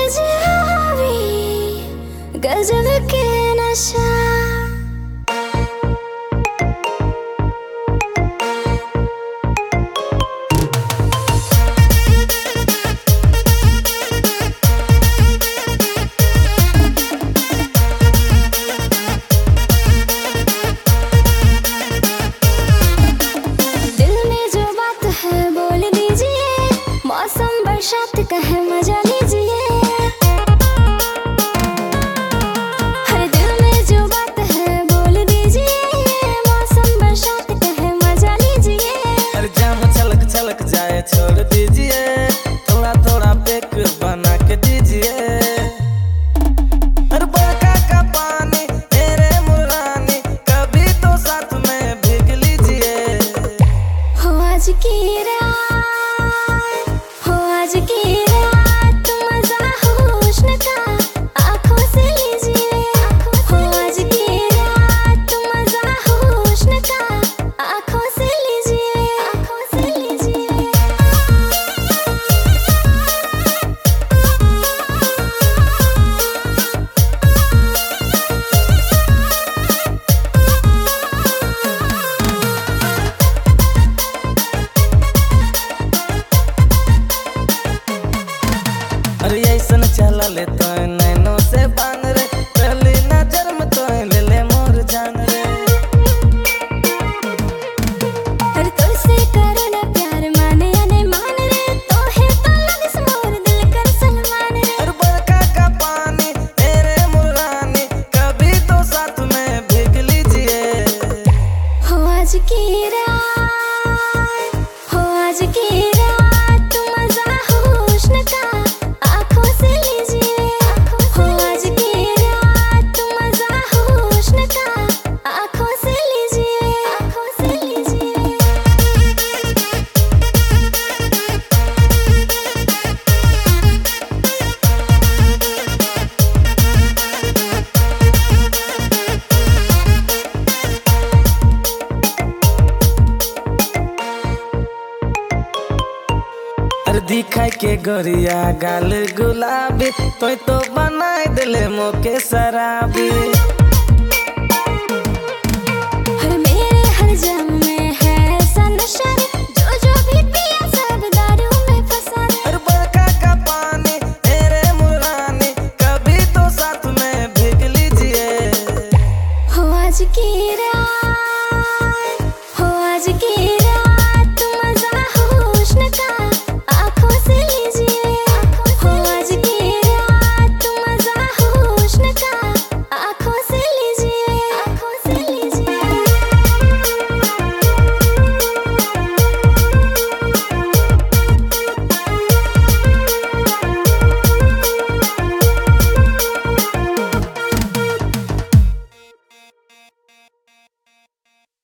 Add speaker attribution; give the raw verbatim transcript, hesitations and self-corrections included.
Speaker 1: जावी गजब के नशा। दिल में जो बात है बोल दीजिए, मौसम बरसात का है मजा लीजिए। हर दिल में जो बात है बोल दीजिए, मौसम बरसात का है मजा लीजिए।
Speaker 2: अरे जाम छलक छलक जाए छोड़ दीजिए, थोड़ा थोड़ा पैक बना के दीजिए। अरे बरखा का पानी मेरे मुरानी, कभी तो साथ में भीग लीजिए।
Speaker 1: हो आज की रात, हो आज की रात मजा हुस्न का आँखों से लीजिए। हो आज की रात मजा हुस्न का आँखों से लीजिए, आँखों से लीजिए।
Speaker 2: अरे ऐसन चला ले तो नैनो से बांध रे, पहली नजर में तो ले ले मोर जान रे।
Speaker 1: हर तुझसे करो ना प्यार माने या नहीं मान रे, तो है तो लग मोर दिल कर सलमान रे।
Speaker 2: अरे बरखा का पानी मेरे मुरानी, कभी तो साथ में भीग लीजिए।
Speaker 1: हो आज की रात, हो आज की रात मजा हुस्न का आँखों से लीजिए। हो आज की रात मजा हुस्न का आँखों से लीजिए, आँखों से लीजिए।
Speaker 2: अरे दिखाई के गोरिया गाल गुलाबी, तो तो बनाए दिले मोके शराबी।